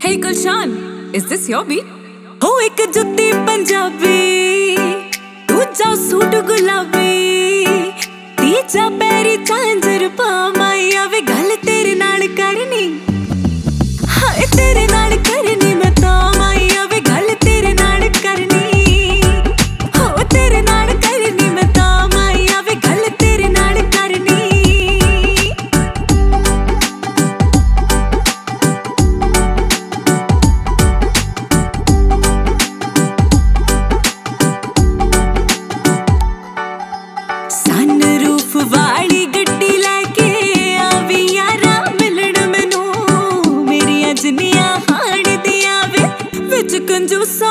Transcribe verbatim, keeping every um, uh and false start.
Hey Gulshan, is this your beat? हो एक जुत्ती पंजाबी, दूजा सूट गुलाबी, तीजा पैरी झांझर पा माई आवे गल तेरे नाल करनी, हाय तेरे नाल करनी मैं तो माई आवे गल तेरे नाल करनी, हो तेरे नाल करनी मैं तो माई आवे गल तेरे नाल करनी। सनरूफ वाली गड्डी लैके आवी यारा मिलन मैनू, मेरिया जिन्नियां हाड़ दियां वे विच कंजूसा